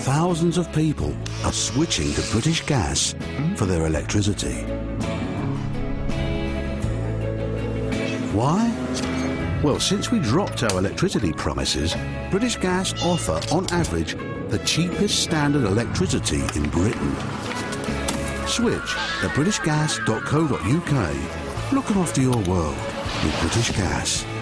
thousands of people are switching to British Gas for their electricity. Why? Well, since we dropped our electricity promises, British Gas offer, on average, the cheapest standard electricity in Britain. Switch at britishgas.co.uk. Look after your world with British Gas.